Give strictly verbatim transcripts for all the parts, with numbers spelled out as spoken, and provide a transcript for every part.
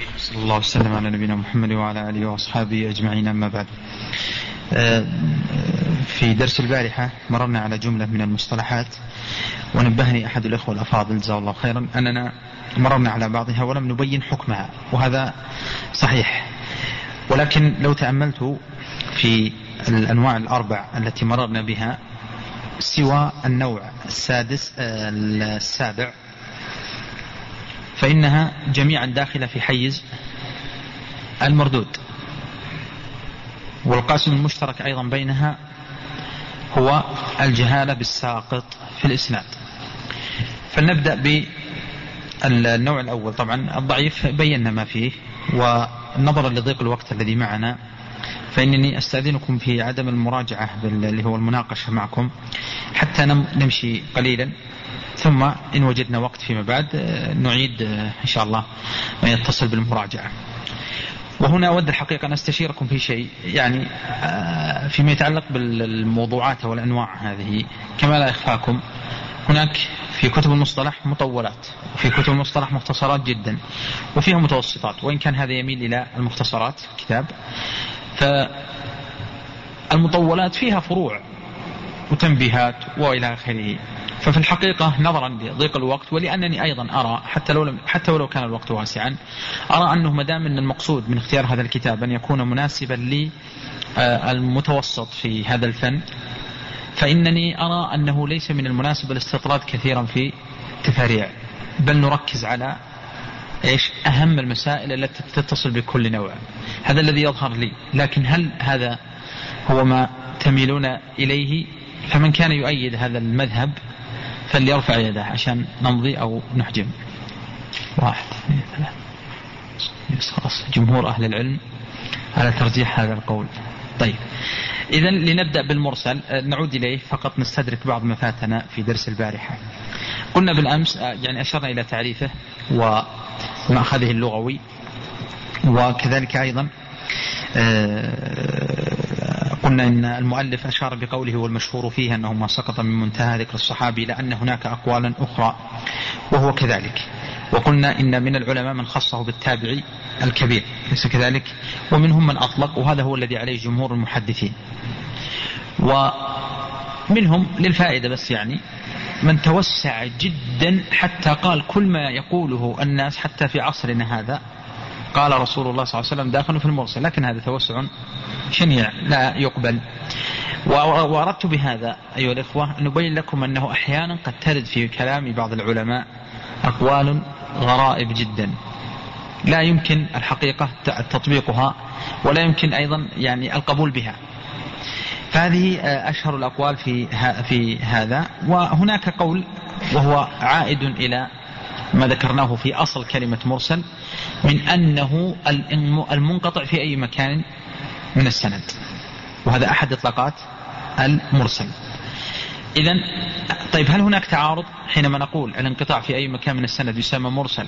صلى الله وسلم على نبينا محمد وعلى آله وأصحابه أجمعين. أما بعد، في درس البارحة مررنا على جملة من المصطلحات، ونبهني أحد الأخوة الأفاضل جزاه الله خيرا أننا مررنا على بعضها ولم نبين حكمها، وهذا صحيح. ولكن لو تأملت في الأنواع الأربع التي مررنا بها سوى النوع السادس السابع فإنها جميعا داخلة في حيز المردود، والقاسم المشترك أيضا بينها هو الجهالة بالساقط في الإسناد. فلنبدأ بالنوع الأول. طبعا الضعيف بينا ما فيه، ونظرا لضيق الوقت الذي معنا فإنني أستأذنكم في عدم المراجعة اللي هو المناقشة معكم حتى نمشي قليلا، ثم إن وجدنا وقت فيما بعد نعيد إن شاء الله ما يتصل بالمراجعة. وهنا أود الحقيقة أن أستشيركم في شيء، يعني فيما يتعلق بالموضوعات والأنواع هذه، كما لا يخفاكم هناك في كتب المصطلح مطولات، وفي كتب المصطلح مختصرات جدا، وفيها متوسطات، وإن كان هذا يميل إلى المختصرات كتاب. فالمطولات فيها فروع وتنبيهات وإلى آخره. ففي الحقيقة نظرا لضيق الوقت، ولأنني أيضا أرى حتى لو, حتى ولو كان الوقت واسعا، أرى أنه مدام أن المقصود من اختيار هذا الكتاب أن يكون مناسبا للمتوسط في هذا الفن، فإنني أرى أنه ليس من المناسب الاستطراد كثيرا في تفاريع، بل نركز على إيش أهم المسائل التي تتصل بكل نوع. هذا الذي يظهر لي، لكن هل هذا هو ما تميلون إليه؟ فمن كان يؤيد هذا المذهب فليرفع يده عشان نمضي أو نحجم. واحد اثنين ثلاثة، خلاص جمهور أهل العلم على ترجيح هذا القول. طيب، إذن لنبدأ بالمرسل، نعود إليه فقط نستدرك بعض ما فاتنا في درس البارحة. قلنا بالأمس، يعني أشرنا إلى تعريفه ومأخذه اللغوي، وكذلك أيضا قلنا إن المؤلف أشار بقوله والمشهور فيه أنه ما سقط من منتهى ذكر الصحابي، لأن هناك أقوالا أخرى وهو كذلك. وقلنا إن من العلماء من خصه بالتابعي الكبير، ليس كذلك، ومنهم من أطلق، وهذا هو الذي عليه جمهور المحدثين. ومنهم للفائدة بس يعني من توسع جدا حتى قال كل ما يقوله الناس حتى في عصرنا هذا قال رسول الله صلى الله عليه وسلم داخل في المرسل، لكن هذا توسع شنيع لا يقبل. وأردت بهذا أيها الإخوة أن نبين لكم أنه أحيانا قد ترد في كلام بعض العلماء أقوال غرائب جدا لا يمكن الحقيقة تطبيقها، ولا يمكن أيضا يعني القبول بها. فهذه أشهر الأقوال في في هذا. وهناك قول وهو عائد إلى ما ذكرناه في أصل كلمة مرسل، من أنه المنقطع في أي مكان من السند، وهذا أحد إطلاقات المرسل. إذن طيب، هل هناك تعارض حينما نقول الانقطاع في أي مكان من السند يسمى مرسل،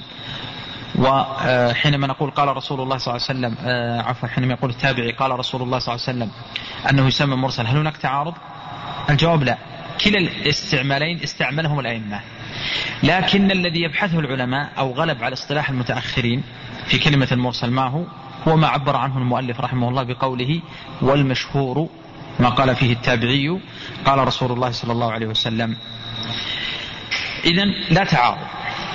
وحينما نقول قال رسول الله صلى الله عليه وسلم، عفوا حينما يقول التابعي قال رسول الله صلى الله عليه وسلم أنه يسمى مرسل، هل هناك تعارض؟ الجواب لا، كلا الاستعمالين استعملهم الأئمة. لكن الذي يبحثه العلماء أو غلب على اصطلاح المتأخرين في كلمة المرسل ما هو هو ما عبر عنه المؤلف رحمه الله بقوله والمشهور ما قال فيه التابعي قال رسول الله صلى الله عليه وسلم. إذن لا تعارض،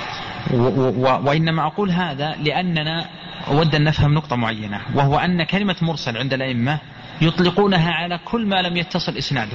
وإنما أقول هذا لأننا أود أن نفهم نقطة معينة، وهو أن كلمة مرسل عند الأئمة يطلقونها على كل ما لم يتصل إسناده،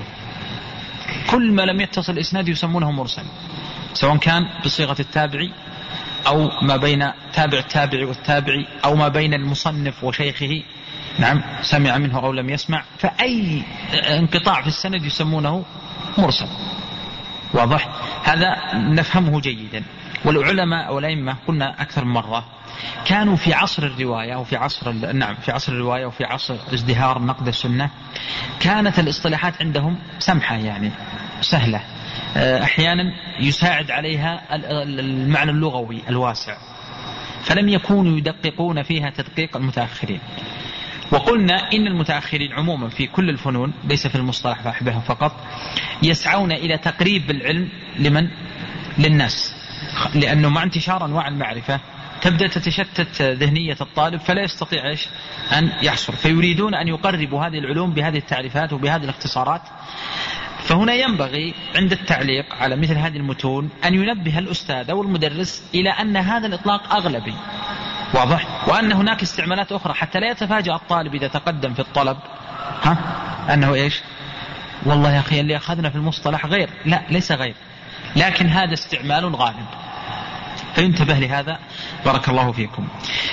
كل ما لم يتصل إسناده يسمونه مرسل، سواء كان بصيغة التابعي أو ما بين تابع التابعي والتابعي، أو ما بين المصنف وشيخه، نعم سمع منه أو لم يسمع، فأي انقطاع في السند يسمونه مرسل. واضح؟ هذا نفهمه جيدا. والعلماء والأئمة قلنا أكثر من مرة كانوا في عصر الرواية وفي عصر نعم في عصر الرواية وفي عصر ازدهار نقد السنة، كانت الاصطلاحات عندهم سمحة، يعني سهلة، أحيانا يساعد عليها المعنى اللغوي الواسع، فلم يكونوا يدققون فيها تدقيق المتأخرين. وقلنا إن المتأخرين عموما في كل الفنون ليس في المصطلح فأحبهم فقط، يسعون إلى تقريب العلم لمن للناس، لأنه مع انتشار أنواع المعرفة تبدأ تتشتت ذهنية الطالب فلا يستطيع إيش أن يحصر، فيريدون أن يقربوا هذه العلوم بهذه التعريفات وبهذه الاختصارات. فهنا ينبغي عند التعليق على مثل هذه المتون أن ينبه الأستاذ أو المدرس إلى أن هذا الإطلاق أغلبي، واضح، وأن هناك استعمالات أخرى، حتى لا يتفاجأ الطالب إذا تقدم في الطلب ها أنه إيش والله يا أخي اللي أخذنا في المصطلح غير، لا ليس غير، لكن هذا استعمال غالب، فينتبه لهذا. بارك الله فيكم.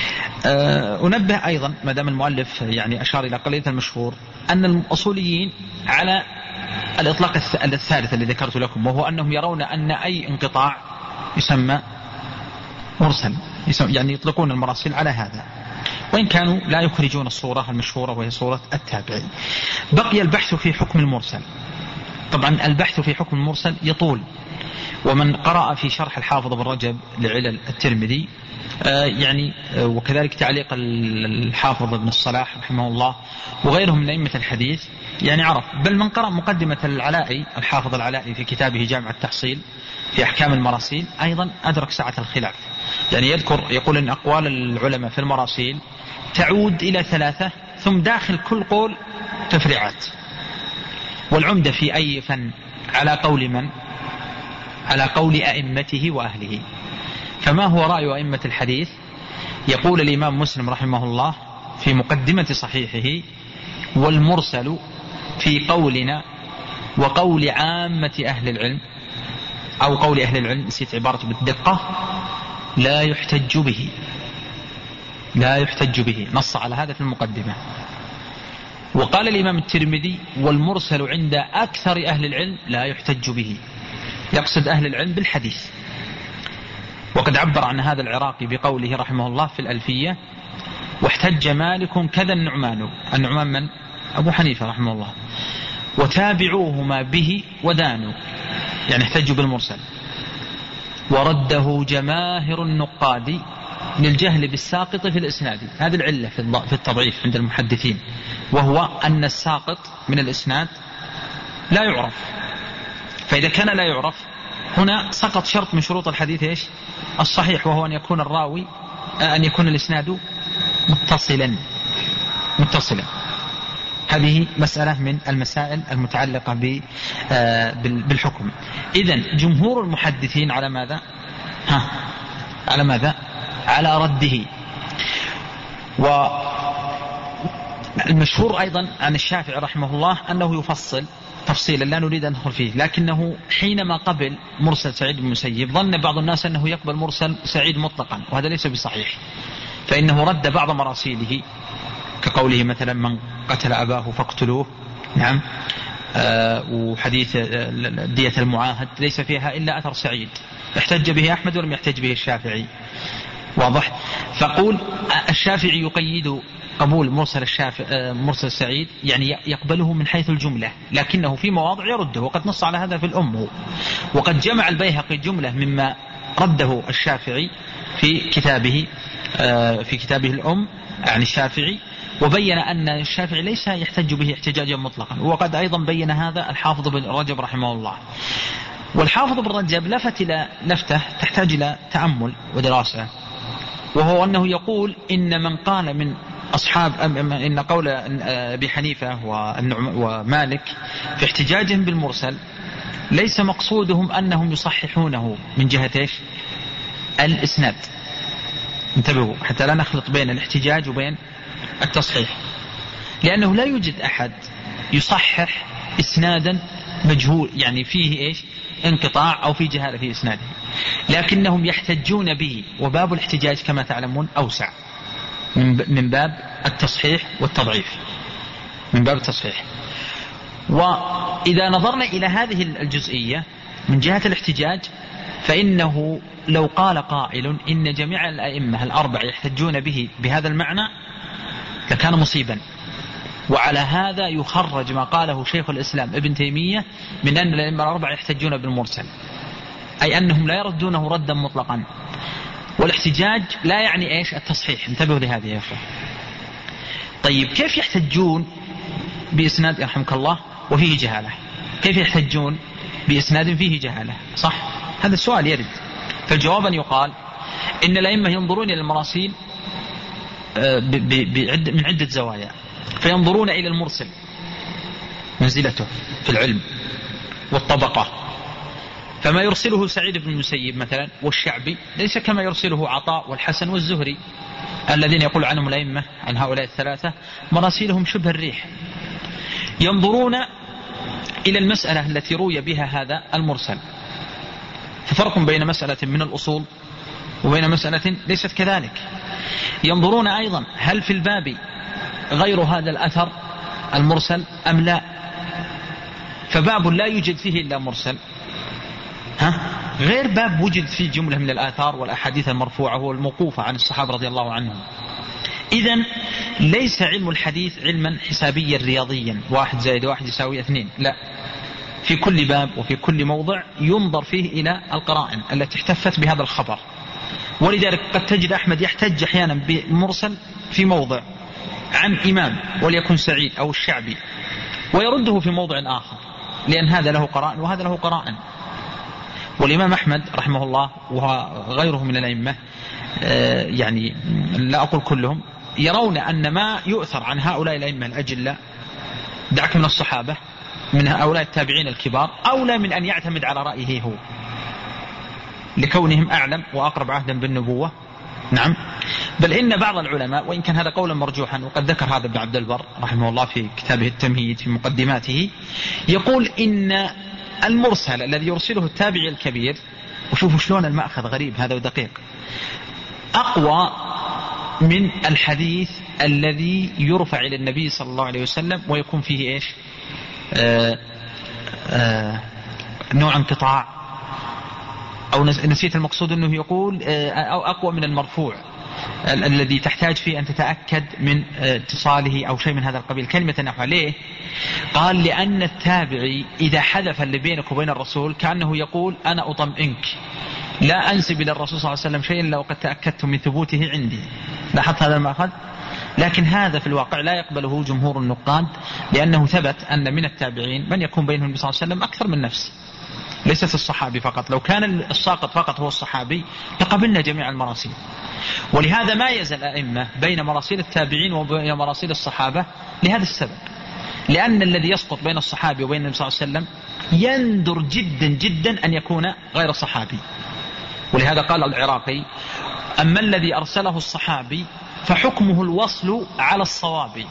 أه أنبه أيضا ما دام المؤلف يعني أشار إلى قضية المشهور أن الأصوليين على الإطلاق الثالث الذي ذكرت لكم، وهو أنهم يرون أن أي انقطاع يسمى مرسل، يعني يطلقون المراسيل على هذا، وإن كانوا لا يخرجون الصورة المشهورة وهي صورة التابعي. بقي البحث في حكم المرسل. طبعا البحث في حكم المرسل يطول، ومن قرأ في شرح الحافظ ابن رجب لعلل الترمذي آه يعني آه وكذلك تعليق الحافظ ابن الصلاح رحمه الله وغيرهم من أئمة الحديث يعني عرف، بل من قرأ مقدمة العلائي الحافظ العلائي في كتابه جامع التحصيل في أحكام المراسيل أيضا أدرك سعة الخلاف. يعني يذكر يقول أن أقوال العلماء في المراسيل تعود إلى ثلاثة، ثم داخل كل قول تفريعات. والعمدة في أي فن على قول من؟ على قول أئمته وأهله. فما هو رأي أئمة الحديث؟ يقول الإمام مسلم رحمه الله في مقدمة صحيحه: والمرسل في قولنا وقول عامة أهل العلم، أو قول أهل العلم، نسيت عبارة بالدقة، لا يحتج به، لا يحتج به، نص على هذا في المقدمة. وقال الإمام الترمذي: والمرسل عند أكثر أهل العلم لا يحتج به، يقصد أهل العلم بالحديث. وقد عبر عن هذا العراقي بقوله رحمه الله في الألفية: واحتج مالك كذا النعمان. النعمان من؟ أبو حنيفة رحمه الله. وتابعوهما به ودانوا، يعني احتجوا بالمرسل. ورده جماهر النقاد للجهل بالساقط في الإسناد. هذه العلة في التضعيف عند المحدثين، وهو أن الساقط من الإسناد لا يعرف، فإذا كان لا يعرف هنا سقط شرط من شروط الحديث إيش؟ الصحيح، وهو أن يكون الراوي أن يكون الإسناد متصلا متصلا. هذه مسألة من المسائل المتعلقة بالحكم. إذن جمهور المحدثين على ماذا؟ ها على ماذا؟ على رده. والمشهور أيضا عن الشافعي رحمه الله أنه يفصل تفصيلا لا نريد أن ندخل فيه، لكنه حينما قبل مرسل سعيد بن المسيب ظن بعض الناس أنه يقبل مرسل سعيد مطلقا، وهذا ليس بصحيح، فإنه رد بعض مراسيله كقوله مثلا: من قتل أباه فاقتلوه، نعم، آه وحديث دية المعاهد ليس فيها إلا أثر سعيد، احتج به أحمد ولم يحتج به الشافعي، واضح. فقول الشافعي يقيد قبول مرسل الشافعي مرسل سعيد، يعني يقبله من حيث الجملة، لكنه في مواضع يرده، وقد نص على هذا في الأم. وقد جمع البيهقي جملة مما رده الشافعي في كتابه في كتابه الأم عن الشافعي، وبين أن الشافعي ليس يحتج به احتجاجا مطلقا. وقد أيضا بين هذا الحافظ بن رجب رحمه الله. والحافظ بن رجب لفت إلى لفتة تحتاج إلى تأمل ودراسة، وهو أنه يقول: إن من قال من أصحاب إن قول أبي حنيفة ومالك في احتجاجهم بالمرسل ليس مقصودهم أنهم يصححونه من جهة إيش؟ الإسناد. انتبهوا حتى لا نخلط بين الاحتجاج وبين التصحيح، لأنه لا يوجد أحد يصحح إسنادا مجهول، يعني فيه إيش؟ انقطاع أو في جهالة في إسناده، لكنهم يحتجون به. وباب الاحتجاج كما تعلمون أوسع من باب التصحيح والتضعيف، من باب التصحيح. وإذا نظرنا إلى هذه الجزئية من جهة الاحتجاج، فإنه لو قال قائل إن جميع الأئمة الأربعة يحتجون به بهذا المعنى لكان مصيبا. وعلى هذا يخرج ما قاله شيخ الإسلام ابن تيمية من أن الأئمة الأربعة يحتجون بالمرسل، أي أنهم لا يردونه ردا مطلقا. والاحتجاج لا يعني إيش؟ التصحيح. انتبهوا لهذه يا أخوة. طيب كيف يحتجون بإسناد يرحمك الله وفيه جهالة؟ كيف يحتجون بإسناد فيه جهالة؟ صح، هذا السؤال يرد. فالجواب أن يقال إن الأئمة ينظرون إلى المراسيل من عدة زوايا، فينظرون إلى المرسل منزلته في العلم والطبقة، فما يرسله سعيد بن المسيب مثلا والشعبي ليس كما يرسله عطاء والحسن والزهري الذين يقول عنهم الأئمة عن هؤلاء الثلاثة مراسيلهم شبه الريح. ينظرون إلى المسألة التي روي بها هذا المرسل، ففرق بين مسألة من الأصول وبين مسألة ليست كذلك. ينظرون أيضا هل في الباب غير هذا الأثر المرسل أم لا، فباب لا يوجد فيه إلا مرسل ها غير باب وجد فيه جملة من الآثار والأحاديث المرفوعة والموقوفة عن الصحابة رضي الله عنهم. إذن ليس علم الحديث علما حسابيا رياضيا واحد زائد واحد يساوي اثنين، لا، في كل باب وفي كل موضع ينظر فيه إلى القرائن التي احتفت بهذا الخبر. ولذلك قد تجد أحمد يحتج أحيانا بمرسل في موضع عن إمام وليكن سعيد أو الشعبي ويرده في موضع آخر، لأن هذا له قرائن وهذا له قرائن. والإمام أحمد رحمه الله وغيره من الأئمة يعني لا أقول كلهم يرون أن ما يؤثر عن هؤلاء الأئمة الأجلاء دعك من الصحابة من هؤلاء التابعين الكبار أولى من أن يعتمد على رأيه هو، لكونهم أعلم وأقرب عهدا بالنبوة. نعم، بل إن بعض العلماء وإن كان هذا قولا مرجوحا وقد ذكر هذا ابن عبد البر رحمه الله في كتابه التمهيد في مقدماته، يقول إن المرسل الذي يرسله التابعي الكبير، وشوفوا شلون المأخذ غريب هذا ودقيق، أقوى من الحديث الذي يرفع إلى النبي صلى الله عليه وسلم ويكون فيه إيش آآ آآ نوع انقطاع أو نسيت المقصود أنه يقول أو أقوى من المرفوع الذي تحتاج فيه أن تتأكد من اتصاله أو شيء من هذا القبيل. كلمة نحو ليه؟ قال لأن التابعي إذا حذف اللي بينك وبين الرسول كأنه يقول أنا أطمئنك، لا أنسب إلى الرسول صلى الله عليه وسلم شيئا إلا وقد تأكدت من ثبوته عندي. لاحظت هذا المأخذ؟ لكن هذا في الواقع لا يقبله جمهور النقاد، لأنه ثبت أن من التابعين من يكون بينهم النبي صلى الله عليه وسلم أكثر من نفس، ليست الصحابي فقط. لو كان الساقط فقط هو الصحابي لقبلنا جميع المراسيل. ولهذا ما يزال الأئمة بين مراسيل التابعين وبين مراسيل الصحابة لهذا السبب، لأن الذي يسقط بين الصحابي وبين النبي صلى الله عليه وسلم يندر جدا جدا أن يكون غير صحابي. ولهذا قال العراقي أما الذي أرسله الصحابي فحكمه الوصل على الصواب،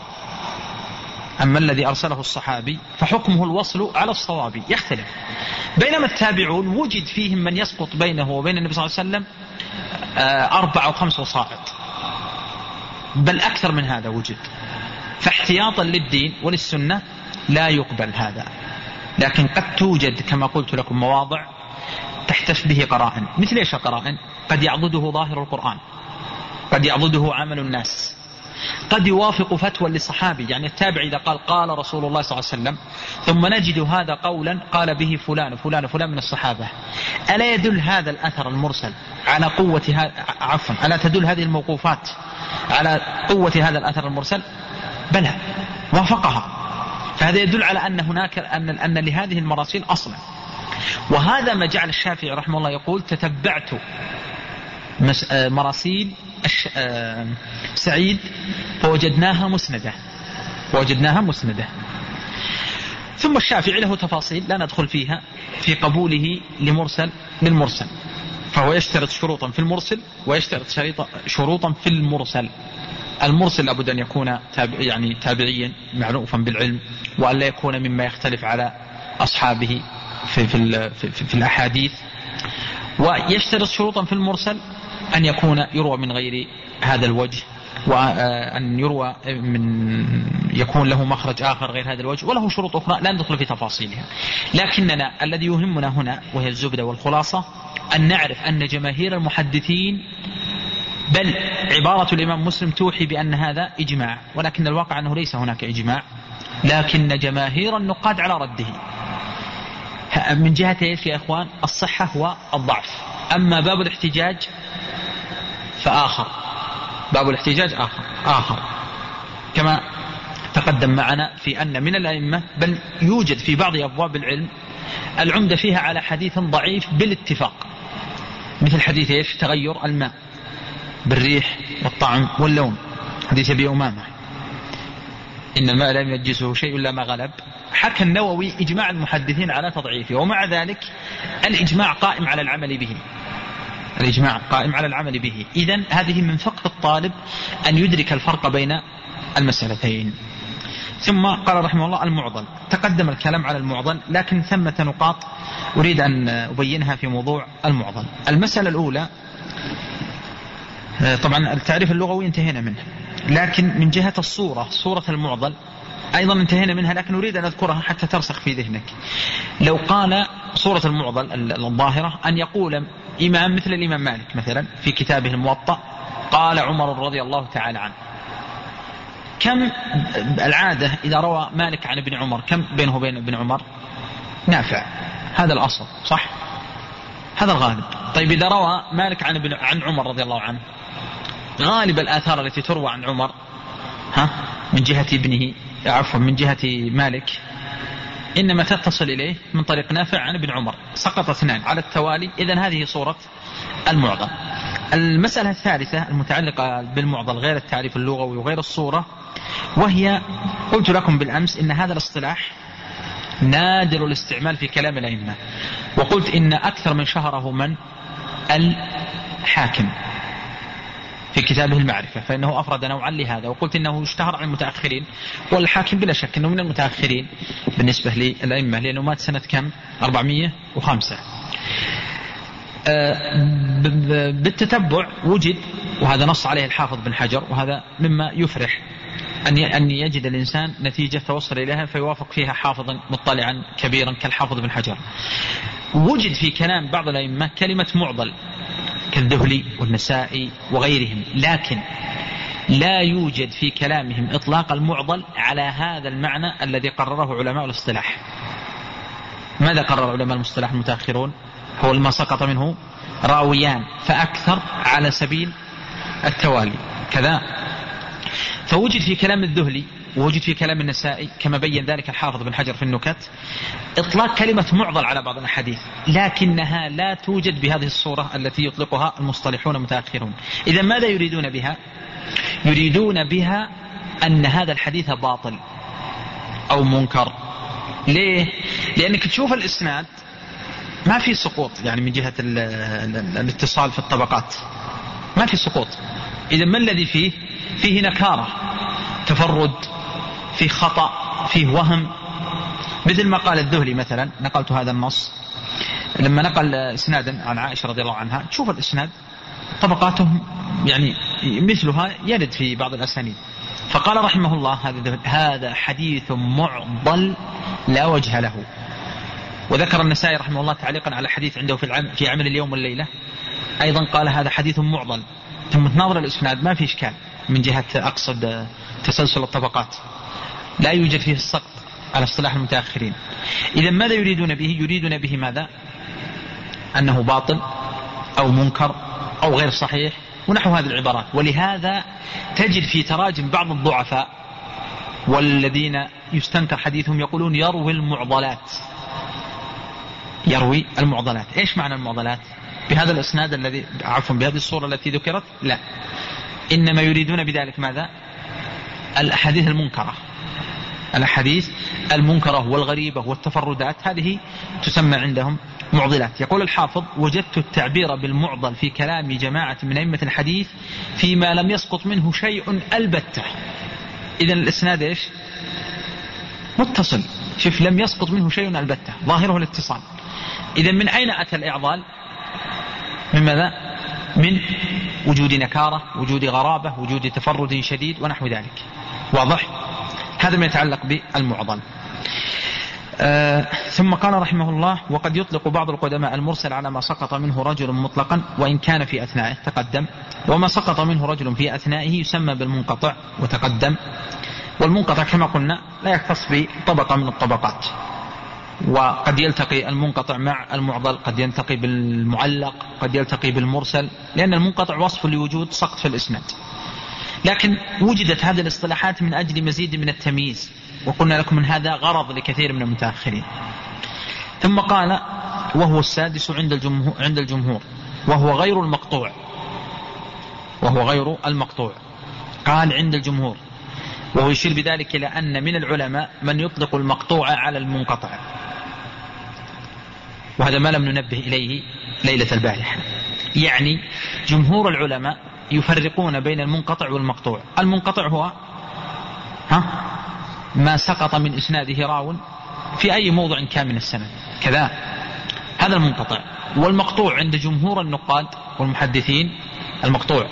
أما الذي أرسله الصحابي فحكمه الوصل على الصواب، يختلف. بينما التابعون وجد فيهم من يسقط بينه وبين النبي صلى الله عليه وسلم أربع أو خمس وسائط، بل أكثر من هذا وجد. فاحتياطا للدين وللسنة لا يقبل هذا. لكن قد توجد كما قلت لكم مواضع تحتف به قرائن. مثل إيش القرائن؟ قد يعضده ظاهر القرآن، قد يعضده عمل الناس، قد يوافق فتوى للصحابي. يعني التابع إذا قال قال رسول الله صلى الله عليه وسلم ثم نجد هذا قولا قال به فلان فلان فلان من الصحابة، ألا يدل هذا الأثر المرسل على قوة هذا عفوا ألا تدل هذه الموقوفات على قوة هذا الأثر المرسل؟ بلى، وافقها. فهذا يدل على أن هناك أن أن لهذه المراسيل أصلا. وهذا ما جعل الشافعي رحمه الله يقول تتبعت مراسيل سعيد فوجدناها مسندة فوجدناها مسندة. ثم الشافعي له تفاصيل لا ندخل فيها في قبوله لمرسل للمرسل، فهو يشترط شروطا في المرسل ويشترط شروطا في المرسل. المرسل لابد أن يكون تابع يعني تابعيا معروفا بالعلم، وأن لا يكون مما يختلف على أصحابه في, في, في, في, في الأحاديث. ويشترط شروطا في المرسل أن يكون يروى من غير هذا الوجه، وأن يروى من يكون له مخرج آخر غير هذا الوجه، وله شروط أخرى لا ندخل في تفاصيلها. لكننا الذي يهمنا هنا وهي الزبدة والخلاصة أن نعرف أن جماهير المحدثين، بل عبارة الإمام مسلم توحي بأن هذا إجماع، ولكن الواقع أنه ليس هناك إجماع، لكن جماهير النقاد على رده من جهة إيش يا إخوان؟ الصحة والضعف. أما باب الاحتجاج فآخر، باب الاحتجاج آخر آخر كما تقدم معنا في أن من الأئمة بل يوجد في بعض أبواب العلم العمدة فيها على حديث ضعيف بالاتفاق، مثل حديث إيش؟ تغير الماء بالريح والطعم واللون، حديث أبي أمامة إن الماء لا ينجسه شيء إلا ما غلب. حكى النووي إجماع المحدثين على تضعيفه، ومع ذلك الإجماع قائم على العمل به، الإجماع قائم على العمل به. إذن هذه من فقه الطالب أن يدرك الفرق بين المسألتين. ثم قال رحمه الله المعضل، تقدم الكلام على المعضل، لكن ثمة نقاط أريد أن أبينها في موضوع المعضل. المسألة الأولى، طبعا التعريف اللغوي انتهينا منه، لكن من جهة الصورة، صورة المعضل أيضا انتهينا منها، لكن أريد أن أذكرها حتى ترسخ في ذهنك. لو قال صورة المعضل الظاهرة أن يقول إمام مثل الإمام مالك مثلا في كتابه الموطأ قال عمر رضي الله تعالى عنه، كم العادة إذا روى مالك عن ابن عمر كم بينه وبين ابن عمر؟ نافع، هذا الأصل صح، هذا الغالب. طيب إذا روى مالك عن ابن عن عمر رضي الله عنه، غالب الآثار التي تروى عن عمر ها من جهة ابنه عفوا من جهة مالك إنما تتصل إليه من طريق نافع عن ابن عمر، سقط اثنان على التوالي. إذن هذه صورة المعضل. المسألة الثالثة المتعلقة بالمعضل غير التعريف اللغوي وغير الصورة، وهي قلت لكم بالأمس إن هذا الاصطلاح نادر الاستعمال في كلام الأئمة، وقلت إن أكثر من شهره من الحاكم في كتابه المعرفة، فإنه أفرد نوعا لهذا، وقلت إنه اشتهر عن المتأخرين، والحاكم بلا شك إنه من المتأخرين بالنسبة للأئمة، لأنه مات سنة كم؟ أربعمائة وخمسة. بالتتبع وجد، وهذا نص عليه الحافظ بن حجر، وهذا مما يفرح أن يجد الإنسان نتيجة توصل إليها فيوافق فيها حافظا مطلعا كبيرا كالحافظ بن حجر. وجد في كلام بعض الأئمة كلمة معضل كالذهلي والنسائي وغيرهم، لكن لا يوجد في كلامهم إطلاق المعضل على هذا المعنى الذي قرره علماء الاصطلاح. ماذا قرر علماء المصطلح المتأخرون؟ هو ما سقط منه راويان فأكثر على سبيل التوالي كذا. فوجد في كلام الذهلي ووجد في كلام النسائي كما بين ذلك الحافظ بن حجر في النكت إطلاق كلمة معضل على بعض الأحاديث، لكنها لا توجد بهذه الصورة التي يطلقها المصطلحون المتأخرون. إذا ماذا يريدون بها؟ يريدون بها أن هذا الحديث باطل أو منكر. ليه؟ لأنك تشوف الإسناد ما في سقوط، يعني من جهة الاتصال في الطبقات ما في سقوط. إذا ما الذي فيه؟ فيه نكارة، تفرد، فيه خطأ، فيه وهم، مثل ما قال الذهلي مثلا. نقلت هذا النص لما نقل إسنادا عن عائشة رضي الله عنها، تشوف الإسناد طبقاتهم يعني مثلها يرد في بعض الأسانيد، فقال رحمه الله هذا حديث معضل لا وجه له. وذكر النسائي رحمه الله تعليقا على حديث عنده في, العم في عمل اليوم والليلة أيضا قال هذا حديث معضل، ثم تناظر الإسناد ما في إشكال من جهة أقصد تسلسل الطبقات، لا يوجد فيه السقط على اصطلاح المتأخرين. إذا ماذا يريدون به؟ يريدون به ماذا؟ أنه باطل أو منكر أو غير صحيح ونحو هذه العبارات. ولهذا تجد في تراجم بعض الضعفاء والذين يستنكر حديثهم يقولون يروي المعضلات، يروي المعضلات. إيش معنى المعضلات؟ بهذا الإسناد الذي عفوا بهذه الصورة التي ذكرت؟ لا، إنما يريدون بذلك ماذا؟ الأحاديث المنكرة، الأحاديث المنكرة والغريبة والتفردات، هذه تسمى عندهم معضلات. يقول الحافظ وجدت التعبير بالمعضل في كلام جماعة من أئمة الحديث فيما لم يسقط منه شيء البتة. إذن الإسناد إيش؟ متصل، شوف لم يسقط منه شيء البتة، ظاهره الاتصال. إذن من أين أتى الإعضال؟ من ماذا؟ من وجود نكارة، وجود غرابة، وجود تفرد شديد ونحو ذلك. واضح؟ هذا ما يتعلق بالمعضل. آه ثم قال رحمه الله وقد يطلق بعض القدماء المرسل على ما سقط منه رجل مطلقا وإن كان في أثنائه تقدم، وما سقط منه رجل في أثنائه يسمى بالمنقطع وتقدم. والمنقطع كما قلنا لا يختص بطبقة من الطبقات، وقد يلتقي المنقطع مع المعضل، قد يلتقي بالمعلق، قد يلتقي بالمرسل، لأن المنقطع وصف لوجود سقط في الإسناد. لكن وجدت هذه الاصطلاحات من أجل مزيد من التمييز، وقلنا لكم من هذا غرض لكثير من المتأخرين. ثم قال وهو السادس عند الجمهور, عند الجمهور وهو غير المقطوع وهو غير المقطوع قال عند الجمهور، وهو يشير بذلك إلى أن من العلماء من يطلق المقطوع على المنقطع، وهذا ما لم ننبه إليه ليلة البارحة. يعني جمهور العلماء يفرقون بين المنقطع والمقطوع. المنقطع هو ها ما سقط من إسناده راو في أي موضع كان من السند كذا، هذا المنقطع. والمقطوع عند جمهور النقاد والمحدثين، المقطوع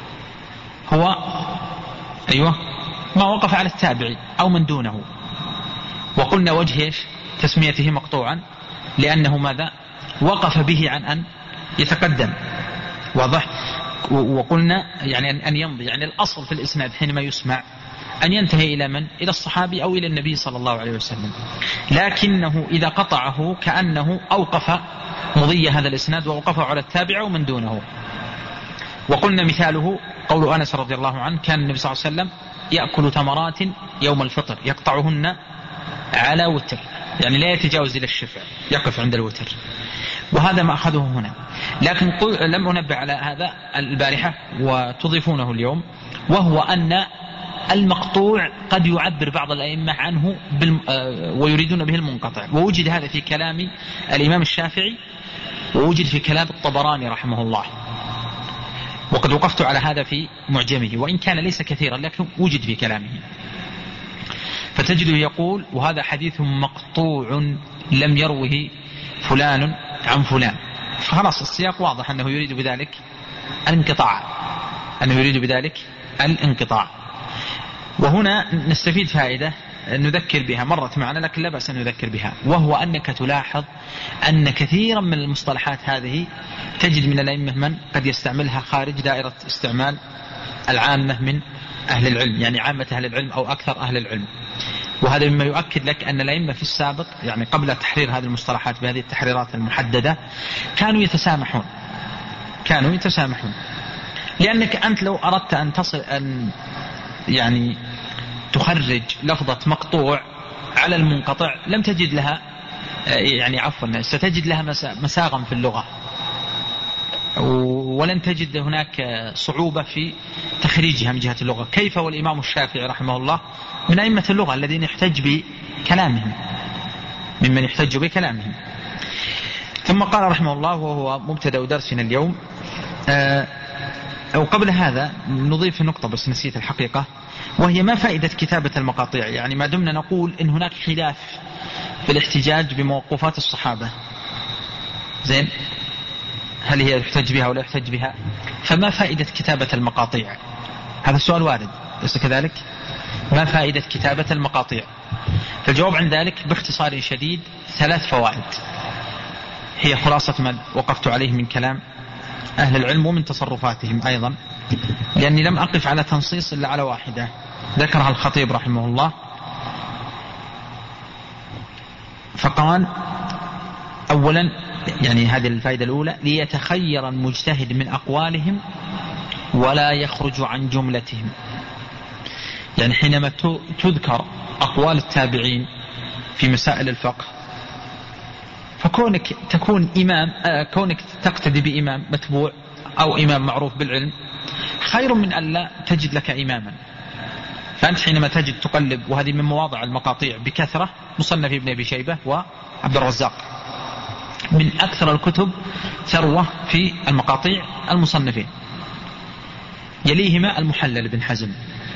هو أيوة ما وقف على التابعي أو من دونه. وقلنا وجه إيش تسميته مقطوعا؟ لأنه ماذا؟ وقف به عن أن يتقدم، واضح؟ وقلنا يعني أن يمضي، يعني الأصل في الإسناد حينما يسمع أن ينتهي إلى من؟ إلى الصحابي أو إلى النبي صلى الله عليه وسلم، لكنه إذا قطعه كأنه أوقف مضي هذا الإسناد ووقفه على التابع ومن دونه. وقلنا مثاله قول أنس رضي الله عنه كان النبي صلى الله عليه وسلم يأكل تمرات يوم الفطر يقطعهن على وتر، يعني لا يتجاوز إلى الشفع، يقف عند الوتر. وهذا ما أخذه هنا. لكن لم أنبه على هذا البارحة وتضيفونه اليوم، وهو أن المقطوع قد يعبر بعض الأئمة عنه ويريدون به المنقطع، ووجد هذا في كلام الإمام الشافعي، ووجد في كلام الطبراني رحمه الله، وقد وقفت على هذا في معجمه وإن كان ليس كثيرا لكن وجد في كلامه. فتجده يقول وهذا حديث مقطوع لم يروه فلان عن فلان، فخلاص السياق واضح أنه يريد بذلك الانقطاع، أنه يريد بذلك الانقطاع. وهنا نستفيد فائدة نذكر بها، مرت معنا لكن لا بأس أن نذكر بها، وهو أنك تلاحظ أن كثيرا من المصطلحات هذه تجد من الأئمة من قد يستعملها خارج دائرة استعمال العامة من أهل العلم، يعني عامة أهل العلم أو أكثر أهل العلم. وهذا مما يؤكد لك أن الأئمة في السابق يعني قبل تحرير هذه المصطلحات بهذه التحريرات المحددة كانوا يتسامحون كانوا يتسامحون لأنك أنت لو أردت أن تصل أن يعني تخرج لفظة مقطوع على المنقطع لم تجد لها يعني عفوا ستجد لها مساغم في اللغة، ولن تجد هناك صعوبة في تخريجها من جهة اللغة. كيف والإمام الشافعي رحمه الله من أئمة اللغة الذين يحتج بكلامهم، ممن يحتج بكلامهم. ثم قال رحمه الله وهو مبتدأ درسنا اليوم، أو قبل هذا نضيف نقطة بس نسيت الحقيقة، وهي ما فائدة كتابة المقاطيع. يعني ما دمنا نقول إن هناك خلاف في الاحتجاج بموقوفات الصحابة، زين هل هي يحتج بها ولا يحتج بها؟ فما فائدة كتابة المقاطيع؟ هذا السؤال وارد، ليس كذلك؟ ما فائدة كتابة المقاطيع؟ فالجواب عن ذلك باختصار شديد ثلاث فوائد، هي خلاصة ما وقفت عليه من كلام أهل العلم ومن تصرفاتهم أيضا، لأني لم أقف على تنصيص إلا على واحدة ذكرها الخطيب رحمه الله، فقال أولا يعني هذه الفائدة الأولى ليتخير المجتهد من أقوالهم ولا يخرج عن جملتهم. يعني حينما تذكر أقوال التابعين في مسائل الفقه فكونك تكون إمام، كونك تقتدي بإمام متبوع أو إمام معروف بالعلم خير من أن لا تجد لك إماما. فأنت حينما تجد تقلب، وهذه من مواضع المقاطيع بكثرة، مصنف ابن أبي شيبة وعبد الرزاق من أكثر الكتب ثروة في المقاطيع المصنفين، يليهما المحلل بن حزم.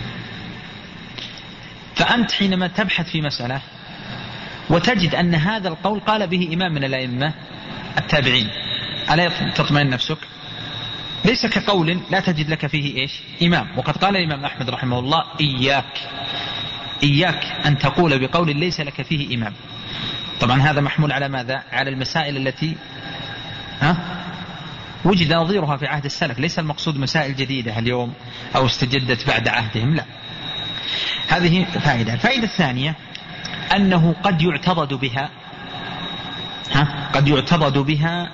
فأنت حينما تبحث في مسألة وتجد أن هذا القول قال به إمام من الأئمة التابعين، ألا تطمئن نفسك؟ ليس كقول لا تجد لك فيه إيش إمام. وقد قال الإمام أحمد رحمه الله إياك إياك أن تقول بقول ليس لك فيه إمام. طبعا هذا محمول على ماذا؟ على المسائل التي ها وجد نظيرها في عهد السلف، ليس المقصود مسائل جديدة اليوم أو استجدت بعد عهدهم، لا. هذه فائدة. الفائدة الثانية أنه قد يعتضد بها ها قد يعتضد بها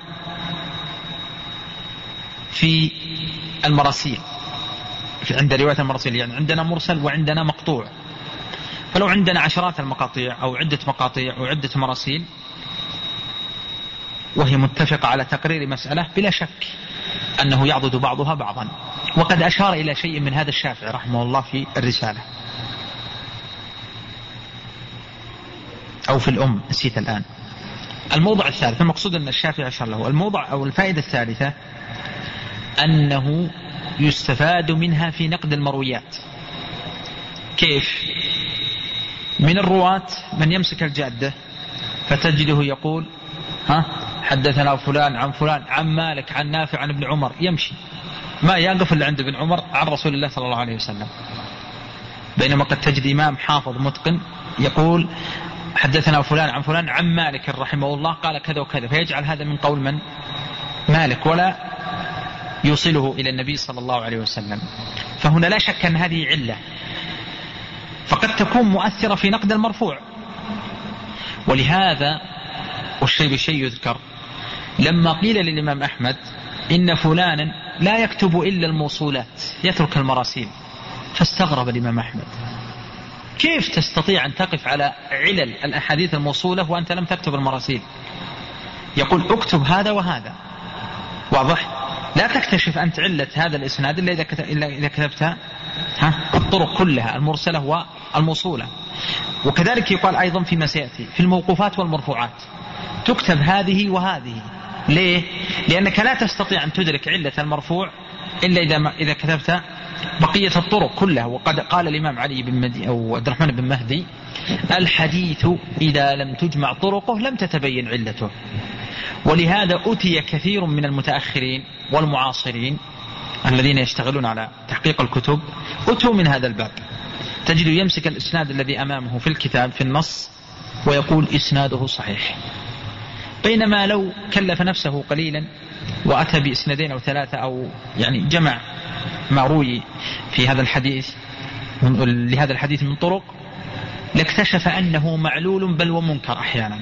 في المراسيل، في عند رواية المراسيل، يعني عندنا مرسل وعندنا مقطوع. فلو عندنا عشرات المقاطيع أو عدة مقاطيع أو عدة مراسيل وهي متفقة على تقرير مسألة، بلا شك أنه يعضد بعضها بعضا. وقد أشار إلى شيء من هذا الشافعي رحمه الله في الرسالة أو في الأم، نسيت الآن. الموضع الثالث، المقصود أن الشافعي أشار له. الموضع أو الفائدة الثالثة أنه يستفاد منها في نقد المرويات. كيف؟ من الرواة من يمسك الجادة فتجده يقول ها حدثنا فلان عن فلان عن مالك عن نافع عن ابن عمر، يمشي ما يقف إلا عند ابن عمر عن رسول الله صلى الله عليه وسلم. بينما قد تجد إمام حافظ متقن يقول حدثنا فلان عن فلان عن مالك رحمه الله قال كذا وكذا، فيجعل هذا من قول من؟ مالك، ولا يوصله إلى النبي صلى الله عليه وسلم. فهنا لا شك أن هذه علة، فقد تكون مؤثرة في نقد المرفوع. ولهذا والشيء بالشيء يذكر لما قيل للإمام أحمد إن فلانا لا يكتب إلا الموصولات يترك المراسيل، فاستغرب الإمام أحمد، كيف تستطيع أن تقف على علل الأحاديث الموصولة وأنت لم تكتب المراسيل؟ يقول اكتب هذا وهذا، واضح؟ لا تكتشف أنت علة هذا الإسناد إلا إذا كتبت الطرق كلها المرسلة والموصولة. وكذلك يقال أيضا فيما سيأتي في الموقوفات والمرفوعات، تكتب هذه وهذه. ليه؟ لأنك لا تستطيع أن تدرك علة المرفوع إلا إذا إذا كتبت بقية الطرق كلها. وقد قال الإمام علي بن مهدي أو عبد الرحمن بن مهدي الحديث إذا لم تجمع طرقه لم تتبين علته. ولهذا أتي كثير من المتأخرين والمعاصرين الذين يشتغلون على تحقيق الكتب أتوا من هذا الباب، تجد يمسك الإسناد الذي أمامه في الكتاب في النص ويقول إسناده صحيح، بينما لو كلف نفسه قليلا وأتى بإسنادين أو ثلاثة أو يعني جمع ما روي في هذا الحديث لهذا الحديث من طرق لاكتشف أنه معلول بل ومنكر أحيانا.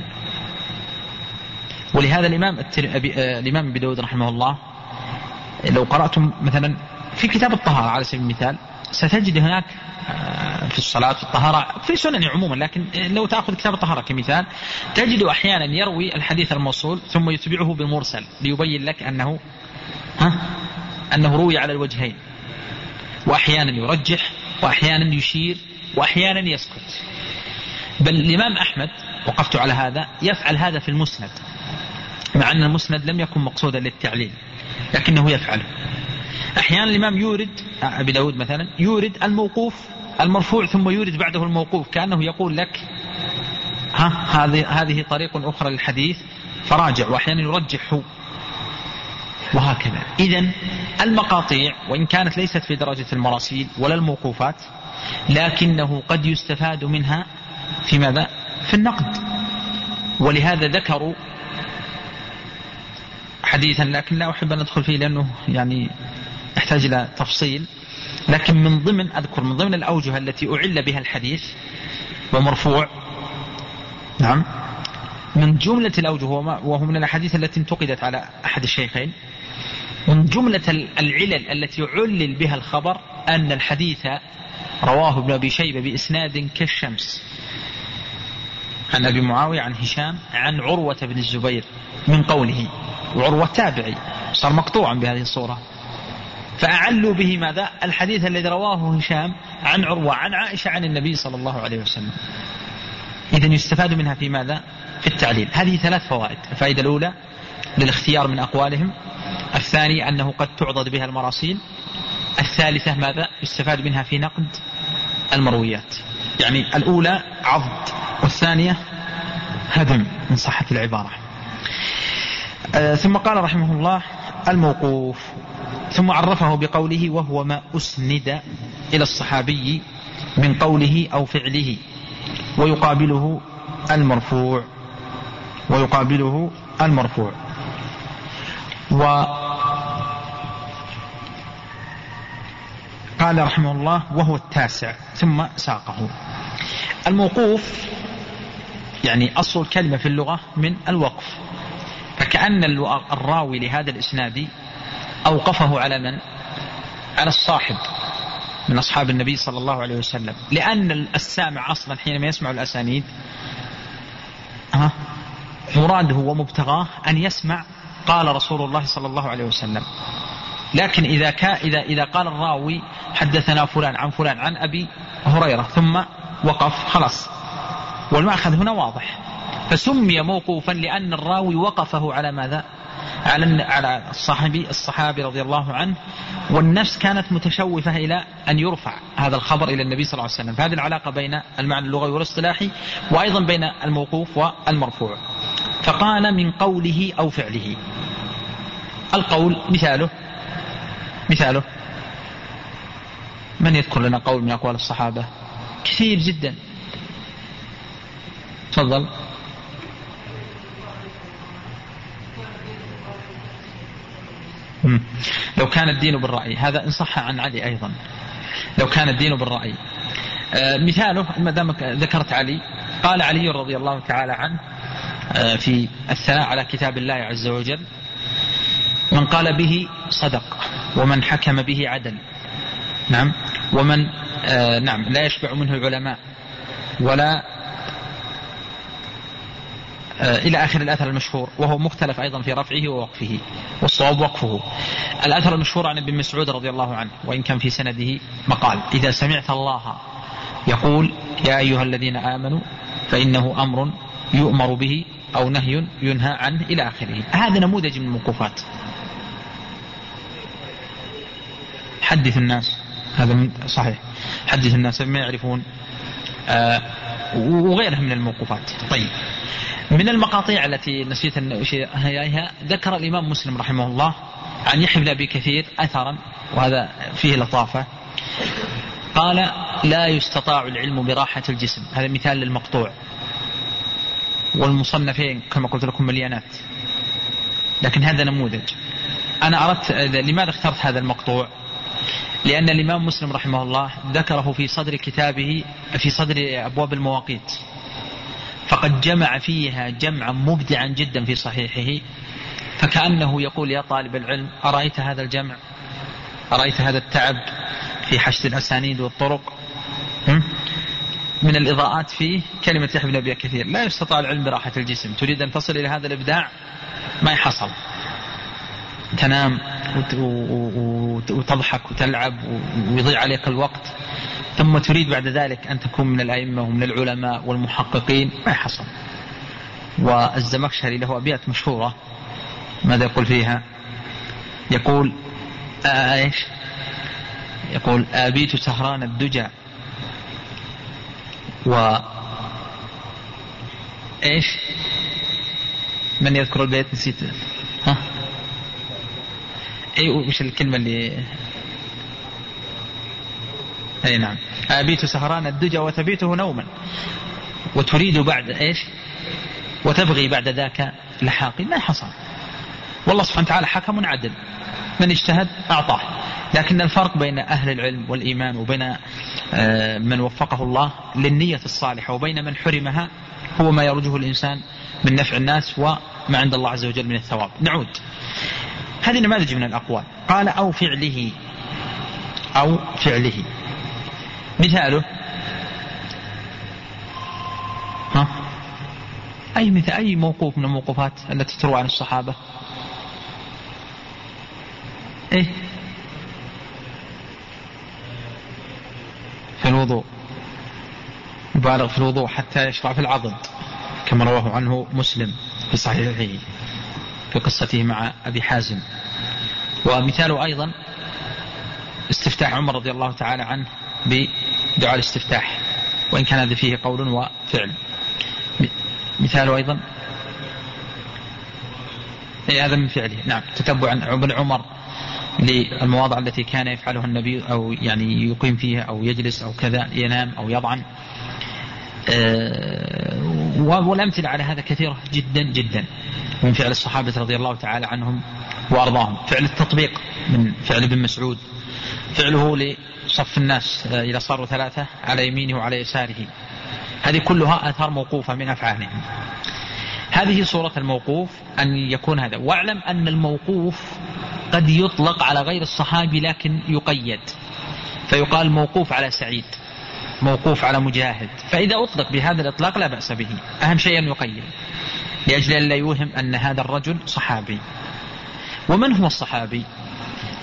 ولهذا الإمام الإمام أبي داود رحمه الله لو قرأتم مثلا في كتاب الطهارة على سبيل المثال ستجد هناك في الصلاة في الطهارة في سنن عموما، لكن لو تأخذ كتاب الطهارة كمثال تجد أحيانا يروي الحديث الموصول ثم يتبعه بالمرسل ليبين لك أنه ها أنه روي على الوجهين، وأحيانا يرجح وأحيانا يشير وأحيانا يسكت. بل الإمام أحمد وقفت على هذا يفعل هذا في المسند، مع أن المسند لم يكن مقصودا للتعليل لكنه يفعله. أحيانا الإمام يورد أبي داود مثلا يورد الموقوف المرفوع ثم يورد بعده الموقوف، كأنه يقول لك ها هذه هذه طريق أخرى للحديث فراجع، وأحيانا يرجحه وهكذا. إذن المقاطيع وإن كانت ليست في درجة المراسيل ولا الموقوفات لكنه قد يستفاد منها في ماذا؟ في النقد. ولهذا ذكروا حديثا لكن لا أحب أن أدخل فيه لأنه يعني يحتاج إلى تفصيل، لكن من ضمن أذكر من ضمن الأوجه التي أعل بها الحديث ومرفوع نعم من جملة الأوجه وهو من الأحاديث التي انتقدت على أحد الشيخين، من جملة العلل التي علل بها الخبر أن الحديث رواه ابن أبي شيبة بإسناد كالشمس عن أبي معاوية عن هشام عن عروة بن الزبير من قوله، وعروة تابعي صار مقطوعا بهذه الصورة، فأعلوا به ماذا؟ الحديث الذي رواه هشام عن عروة عن عائشة عن النبي صلى الله عليه وسلم. إذن يستفاد منها في ماذا؟ في التعليل. هذه ثلاث فوائد: الفائدة الأولى للاختيار من أقوالهم، الثاني أنه قد تعضد بها المراسيل، الثالثة ماذا؟ يستفاد منها في نقد المرويات. يعني الأولى عضد والثانية هدم من صحة العبارة. آه ثم قال رحمه الله الموقوف، ثم عرفه بقوله وهو ما أسند إلى الصحابي من قوله أو فعله، ويقابله المرفوع ويقابله المرفوع وقال رحمه الله وهو التاسع ثم ساقه. الموقوف يعني أصل الكلمة في اللغة من الوقف، فكأن الراوي لهذا الإسناد أوقفه على من؟ على الصاحب من أصحاب النبي صلى الله عليه وسلم، لأن السامع أصلا حينما يسمع الأسانيد مراده ومبتغاه أن يسمع قال رسول الله صلى الله عليه وسلم، لكن إذا, كان إذا, إذا قال الراوي حدثنا فلان عن فلان عن أبي هريرة ثم وقف خلاص، والمأخذ هنا واضح، فسمي موقوفا لأن الراوي وقفه على ماذا؟ على على الصحابي الصحابي رضي الله عنه، والنفس كانت متشوفة إلى أن يرفع هذا الخبر إلى النبي صلى الله عليه وسلم. فهذه العلاقة بين المعنى اللغوي والاصطلاحي، وأيضا بين الموقوف والمرفوع. فقال من قوله أو فعله. القول مثاله مثاله من يذكر لنا قول من أقوال الصحابة؟ كثير جدا، تفضل. لو كان الدين بالرأي، هذا إن صح عن علي أيضا، لو كان الدين بالرأي. آه مثاله ما دام ذكرت علي، قال علي رضي الله تعالى عنه آه في الثناء على كتاب الله عز وجل: من قال به صدق، ومن حكم به عدل. نعم. ومن آه نعم لا يشبع منه العلماء ولا آه إلى آخر الأثر المشهور، وهو مختلف أيضا في رفعه ووقفه، والصواب وقفه. الأثر المشهور عن ابن مسعود رضي الله عنه، وإن كان في سنده مقال: إذا سمعت الله يقول يا أيها الذين آمنوا فإنه أمر يؤمر به أو نهي ينهى عنه إلى آخره. هذا نموذج من الموقوفات. حدث الناس، هذا صحيح، حدث الناس بما يعرفون، آه وغيرها من الموقوفات. طيب، من المقاطيع التي نسيت إليها، ذكر الإمام مسلم رحمه الله عن يحيى بن أبي كثير أثرا، وهذا فيه لطافة. قال: لا يستطاع العلم براحة الجسم. هذا مثال للمقطوع، والمصنفين كما قلت لكم مليانات، لكن هذا نموذج. أنا أردت، لماذا اخترت هذا المقطوع؟ لأن الإمام مسلم رحمه الله ذكره في صدر كتابه، في صدر أبواب المواقيت، فقد جمع فيها جمعا مبدعا جدا في صحيحه، فكأنه يقول: يا طالب العلم، أرأيت هذا الجمع؟ أرأيت هذا التعب في حشد الأسانيد والطرق؟ من الإضاءات فيه كلمة يحيى بن أبي كثير: لا يستطاع العلم براحة الجسم. تريد أن تصل إلى هذا الإبداع، ما يحصل، تنام وتضحك وتلعب ويضيع عليك الوقت، ثم تريد بعد ذلك أن تكون من الأئمة ومن العلماء والمحققين، ما يحصل. والزمخشري له أبيات مشهورة، ماذا يقول فيها؟ يقول آه إيش؟ يقول: آبيت سهران الدجى و إيش؟ من يذكر البيت؟ نسيت. ها؟ أي وش الكلمة اللي أي نعم، آبيت سهران الدجى وتبيته نوما، وتريد بعد إيش؟ وتبغي بعد ذاك لحاقي. ما حصل. والله سبحانه وتعالى حكم عدل، من اجتهد أعطاه. لكن الفرق بين أهل العلم والإيمان وبين من وفقه الله للنية الصالحة وبين من حرمها هو ما يرجوه الإنسان من نفع الناس وما عند الله عز وجل من الثواب. نعود، هذه نماذج من الأقوال. قال: أو فعله، أو فعله. مثاله ها؟ أي مثل أي موقوف من الموقوفات التي تروى عن الصحابة؟ إيه؟ في الوضوء، يبالغ في الوضوء حتى يشرع في العضد، كما رواه عنه مسلم في صحيحه في قصته مع أبي حازم. ومثاله أيضا استفتاح عمر رضي الله تعالى عنه بدعاء الاستفتاح، وإن كان هذا فيه قول وفعل. مثاله أيضا إيه؟ هذا من فعله. نعم، تتبع ابن عمر للمواضع التي كان يفعلها النبي، أو يعني يقيم فيها أو يجلس أو كذا، ينام أو يضعن. أه والأمثلة على هذا كثيرة جدا جدا من فعل الصحابة رضي الله تعالى عنهم وأرضاهم. فعل التطبيق من فعل ابن مسعود، فعله لصف الناس إذا صاروا ثلاثة على يمينه وعلى يساره، هذه كلها آثار موقوفة من أفعالهم. هذه صورة الموقوف أن يكون هذا. واعلم أن الموقوف قد يطلق على غير الصحابي لكن يقيد، فيقال موقوف على سعيد، موقوف على مجاهد. فإذا أطلق بهذا الإطلاق لا بأس به، أهم شيء أن يقيد لأجل أن لا يوهم أن هذا الرجل صحابي. ومن هو الصحابي؟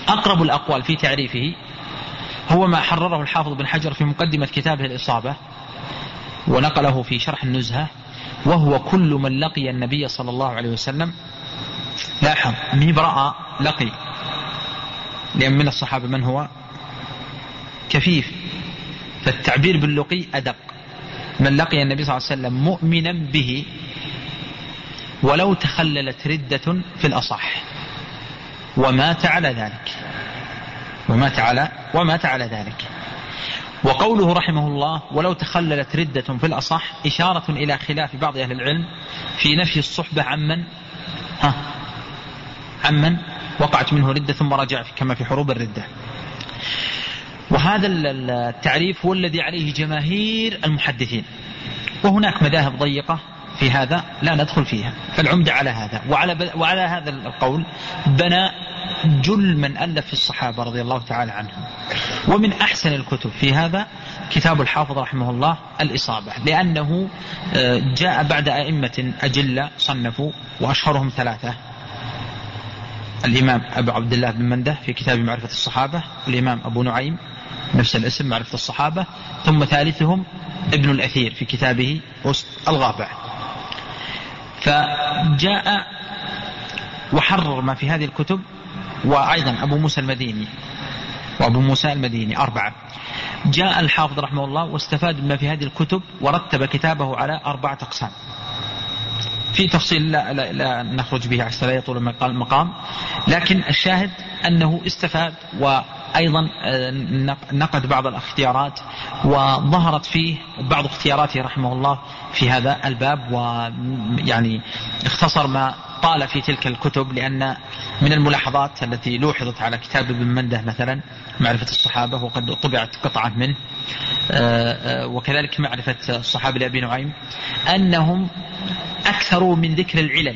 أقرب الأقوال في تعريفه هو ما حرره الحافظ بن حجر في مقدمة كتابه الإصابة ونقله في شرح النزهة، وهو كل من لقي النبي صلى الله عليه وسلم. لاحظ مي برأى لقي، لأن من الصحابة من هو كفيف، فالتعبير باللقي أدق. من لقي النبي صلى الله عليه وسلم مؤمنا به ولو تخللت ردة في الأصح ومات على ذلك ومات على ومات على ذلك. وقوله رحمه الله ولو تخللت ردة في الأصح إشارة إلى خلاف بعض أهل العلم في نفي الصحبة عمن ها عمن وقعت منه ردة ثم رجع كما في حروب الردة. وهذا التعريف هو الذي عليه جماهير المحدثين، وهناك مذاهب ضيقة في هذا لا ندخل فيها، فالعمدة على هذا. وعلى, وعلى هذا القول بنى جل من ألف في الصحابة رضي الله تعالى عنهم. ومن أحسن الكتب في هذا كتاب الحافظ رحمه الله الإصابة، لأنه جاء بعد أئمة أجلة صنفوا، وأشهرهم ثلاثة: الإمام أبو عبد الله بن منده في كتاب معرفة الصحابة، والإمام أبو نعيم نفس الاسم معرفة الصحابة، ثم ثالثهم ابن الأثير في كتابه وسط الغابة. فجاء وحرر ما في هذه الكتب، وأيضا أبو موسى المديني وأبو موسى المديني أربعة. جاء الحافظ رحمه الله واستفاد ما في هذه الكتب ورتب كتابه على أربعة أقسام في تفصيل لا, لا, لا نخرج به حتى لا يطول المقام، لكن الشاهد أنه استفاد، وأيضا نقد بعض الاختيارات وظهرت فيه بعض اختياراته رحمه الله في هذا الباب، ويعني اختصر ما طال في تلك الكتب. لأن من الملاحظات التي لوحظت على كتاب ابن منده مثلا معرفة الصحابة وقد طبعت قطعة منه، وكذلك معرفة الصحابة لأبي نعيم، أنهم أكثروا من ذكر العلل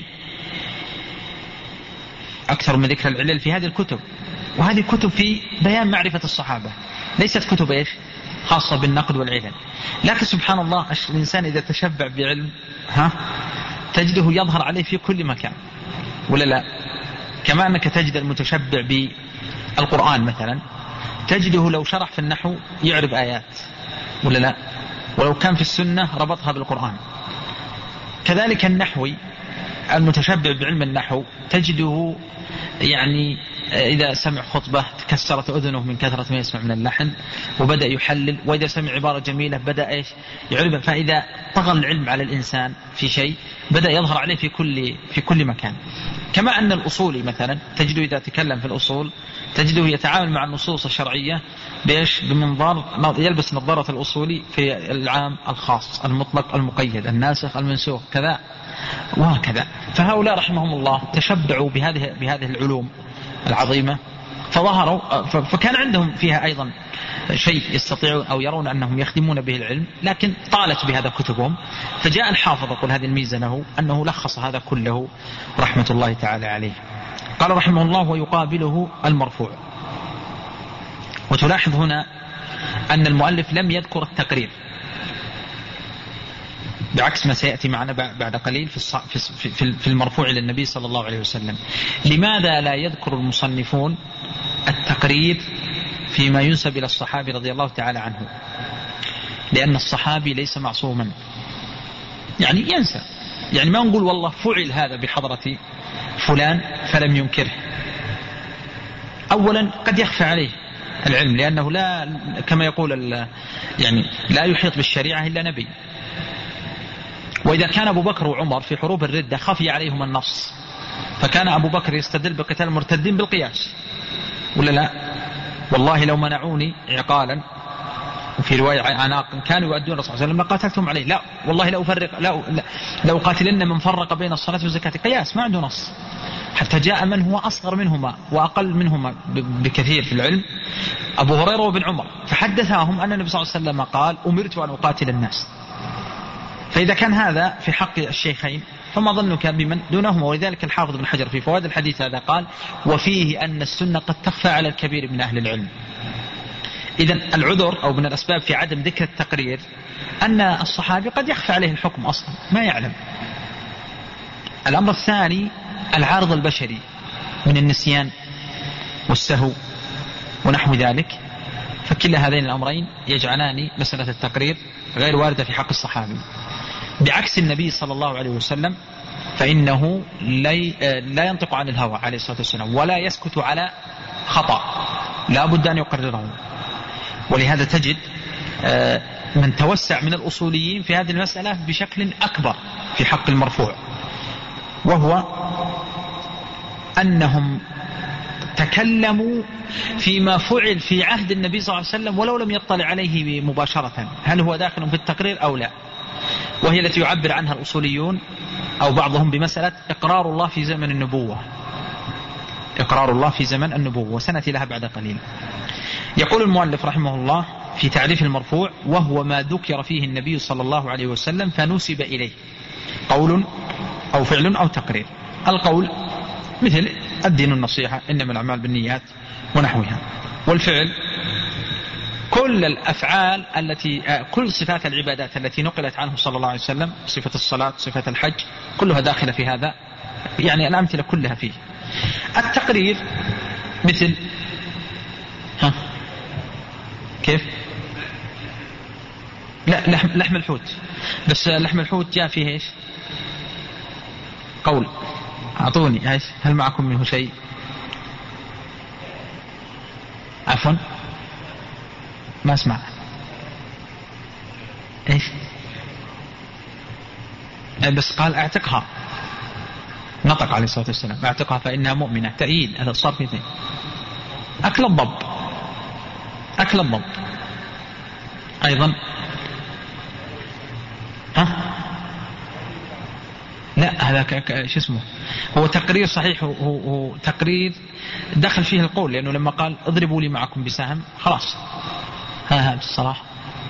أكثر من ذكر العلل في هذه الكتب. وهذه كتب في بيان معرفة الصحابة، ليست كتب إيش خاصة بالنقد والعلل. لكن سبحان الله الإنسان إذا تشبع بعلم ها تجده يظهر عليه في كل مكان، ولا لا؟ كما أنك تجد المتشبع بالقرآن مثلا تجده لو شرح في النحو يعرف آيات، ولا لا؟ ولو كان في السنة ربطها بالقرآن. كذلك النحوي المتشبع بعلم النحو تجده يعني إذا سمع خطبة تكسرت أذنه من كثرة ما يسمع من اللحن وبدأ يحلل، وإذا سمع عبارة جميلة بدأ إيش يعرف. فإذا طغى العلم على الإنسان في شيء بدأ يظهر عليه في كل في كل مكان. كما أن الأصولي مثلا تجده إذا تكلم في الأصول تجده يتعامل مع النصوص الشرعية بإيش بمنظار يلبس نظارة الأصولي في العام الخاص المطلق المقيد الناسخ المنسوخ كذا وهكذا. فهؤلاء رحمهم الله تشبعوا بهذه بهذه العلوم العظيمة فظهروا، فكان عندهم فيها أيضا شيء يستطيعون أو يرون أنهم يخدمون به العلم، لكن طالت بهذا كتبهم. فجاء الحافظ يقول هذه الميزة له أنه لخص هذا كله رحمة الله تعالى عليه. قال رحمه الله ويقابله المرفوع. وتلاحظ هنا أن المؤلف لم يذكر التقرير بعكس ما سيأتي معنا بعد قليل في في المرفوع إلى النبي صلى الله عليه وسلم. لماذا لا يذكر المصنفون التقرير فيما ينسب إلى الصحابي رضي الله تعالى عنه؟ لأن الصحابي ليس معصوما، يعني ينسى، يعني ما نقول والله فعل هذا بحضرة فلان فلم ينكره. أولا قد يخفى عليه العلم، لأنه لا كما يقول يعني لا يحيط بالشريعة إلا نبي. وإذا كان أبو بكر وعمر في حروب الردة خفي عليهم النص، فكان أبو بكر يستدل بقتال المرتدين بالقياس، ولا لا؟ والله لو منعوني عقالا، وفي رواية عناق كانوا يؤدون الرسول صلى الله عليه وسلم لقاتلتهم عليه. لا والله لو فرق لو لو قاتلن من فرق بين الصلاة والزكاة قياس، ما عنده نص. حتى جاء من هو أصغر منهما وأقل منهما بكثير في العلم، أبو هريرة وابن عمر، فحدثهم أن النبي صلى الله عليه وسلم قال أمرت أن أقاتل الناس. فإذا كان هذا في حق الشيخين فما ظنك بمن دونهما؟ ولذلك الحافظ بن حجر في فوائد الحديث هذا قال وفيه أن السنة قد تخفى على الكبير من أهل العلم. إذن العذر أو من الأسباب في عدم ذكر التقرير أن الصحابي قد يخفى عليه الحكم أصلا ما يعلم. الأمر الثاني العارض البشري من النسيان والسهو ونحو ذلك، فكل هذين الأمرين يجعلان مسألة التقرير غير واردة في حق الصحابي. بعكس النبي صلى الله عليه وسلم فإنه لا ينطق عن الهوى عليه الصلاة والسلام ولا يسكت على خطأ، لا بد أن يقرره. ولهذا تجد من توسع من الأصوليين في هذه المسألة بشكل أكبر في حق المرفوع، وهو أنهم تكلموا فيما فعل في عهد النبي صلى الله عليه وسلم ولو لم يطلع عليه مباشرة، هل هو داخل في التقرير أو لا، وهي التي يعبر عنها الأصوليون أو بعضهم بمسألة إقرار الله في زمن النبوة. إقرار الله في زمن النبوة، وسنأتي لها بعد قليل. يقول المؤلف رحمه الله في تعريف المرفوع: وهو ما ذكر فيه النبي صلى الله عليه وسلم فنسب إليه قول أو فعل أو تقرير. القول مثل الدين النصيحة، إنما الأعمال بالنيات ونحوها. والفعل كل الأفعال التي كل صفات العبادات التي نقلت عنه صلى الله عليه وسلم، صفة الصلاة، صفة الحج، كلها داخلة في هذا، يعني الأمثلة كلها فيه. التقرير مثل ها كيف؟ لا لحم, لحم الحوت، بس لحم الحوت جاء فيه ايش؟ قول. أعطوني ايش؟ هل معكم منه شيء؟ عفوا ما اسمع ايش؟ بس قال اعتقها، نطق عليه الصلاة والسلام اعتقها فإنها مؤمنة، تأييد. هذا صار في أكل الضب، أكل الضب أيضا. ها لا هذا شو اسمه، هو تقرير صحيح، هو, هو تقرير دخل فيه القول، لأنه لما قال اضربوا لي معكم بسهم خلاص. ها ها بالصلاة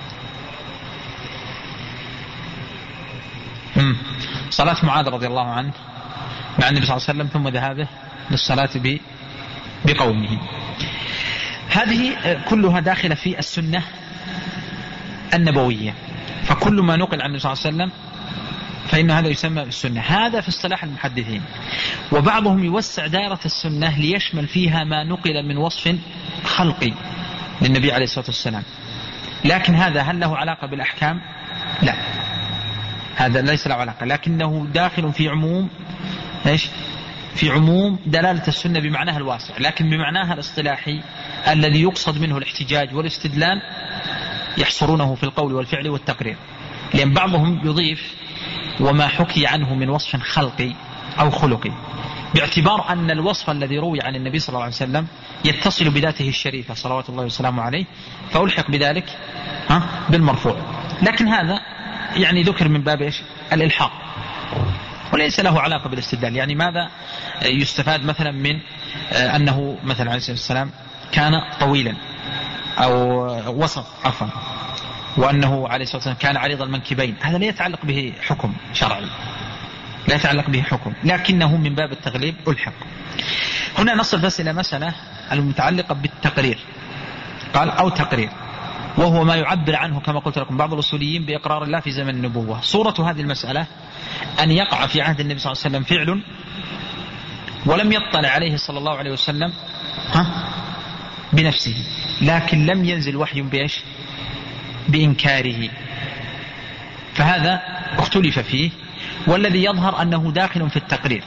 مم. صلاة معاذ رضي الله عنه مع النبي صلى الله عليه وسلم ثم ذهابه للصلاة بقومه، هذه كلها داخلة في السنة النبوية. فكل ما نقل عن النبي صلى الله عليه وسلم فإن هذا يسمى بالسنة، هذا في اصطلاح المحدثين. وبعضهم يوسع دائرة السنة ليشمل فيها ما نقل من وصف خلقي للنبي عليه الصلاة والسلام، لكن هذا هل له علاقة بالأحكام؟ لا، هذا ليس له علاقة، لكنه داخل في عموم إيش؟ في عموم دلالة السنة بمعناها الواسع، لكن بمعناها الاصطلاحي الذي يقصد منه الاحتجاج والاستدلال يحصرونه في القول والفعل والتقرير. لأن بعضهم يضيف وما حكي عنه من وصف خلقي أو خلقي، باعتبار أن الوصف الذي روي عن النبي صلى الله عليه وسلم يتصل بذاته الشريفة صلوات الله وسلامه عليه، فألحق بذلك ها بالمرفوع. لكن هذا يعني ذكر من باب إيش؟ الإلحاق، وليس له علاقة بالاستدلال. يعني ماذا يستفاد مثلا من أنه مثلا عليه الصلاة والسلام كان طويلا أو وسط عفوا، وأنه عليه الصلاة والسلام كان عريض المنكبين، هذا لا يتعلق به حكم شرعي، لا يتعلق به حكم، لكنه من باب التغليب ألحق. هنا نصل بس إلى مسألة المتعلقة بالتقرير، قال أو تقرير، وهو ما يعبر عنه كما قلت لكم بعض الأصوليين بإقرار الله في زمن النبوة. صورة هذه المسألة أن يقع في عهد النبي صلى الله عليه وسلم فعل ولم يطلع عليه صلى الله عليه وسلم ها بنفسه، لكن لم ينزل وحي بإيش؟ بإنكاره، فهذا اختلف فيه، والذي يظهر أنه داخل في التقرير.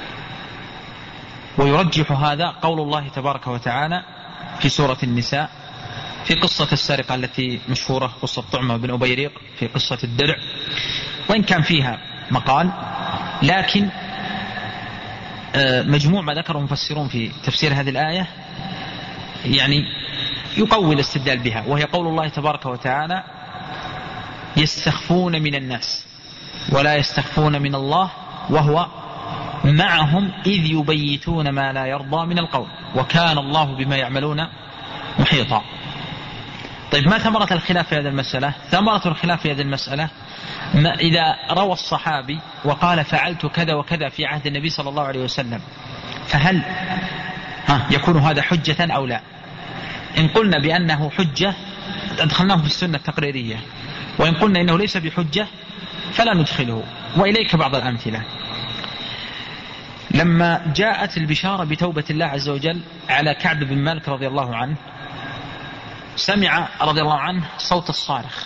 ويرجح هذا قول الله تبارك وتعالى في سورة النساء في قصة السرقة التي مشهورة، قصة طعمة بن أبيريق في قصة الدرع، وإن كان فيها مقال، لكن مجموع ما ذكره المفسرون في تفسير هذه الآية يعني يقوي الاستدلال بها، وهي قول الله تبارك وتعالى يستخفون من الناس ولا يستخفون من الله وهو معهم إذ يبيتون ما لا يرضى من القول وكان الله بما يعملون محيطا. طيب ما ثمرة الخلاف في هذه المسألة؟ ثمرة الخلاف في هذه المسألة ما إذا روى الصحابي وقال فعلت كذا وكذا في عهد النبي صلى الله عليه وسلم، فهل ها يكون هذا حجة أو لا؟ إن قلنا بأنه حجة أدخلناه في السنة التقريرية، وإن قلنا إنه ليس بحجة فلا ندخله. وإليك بعض الأمثلة. لما جاءت البشارة بتوبة الله عز وجل على كعب بن مالك رضي الله عنه، سمع رضي الله عنه صوت الصارخ: